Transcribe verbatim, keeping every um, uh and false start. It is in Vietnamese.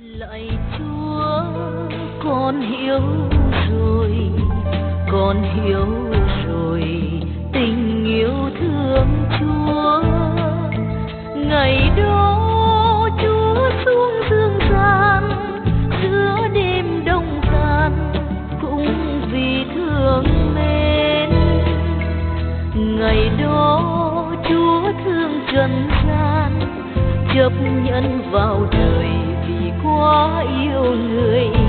Lạy Chúa, con hiểu rồi, con hiểu rồi tình yêu thương Chúa. Ngày đó Chúa xuống dương gian giữa đêm đông can, cũng vì thương mến. Ngày đó Chúa thương trần gian, chấp nhận vào đời vì quá yêu người.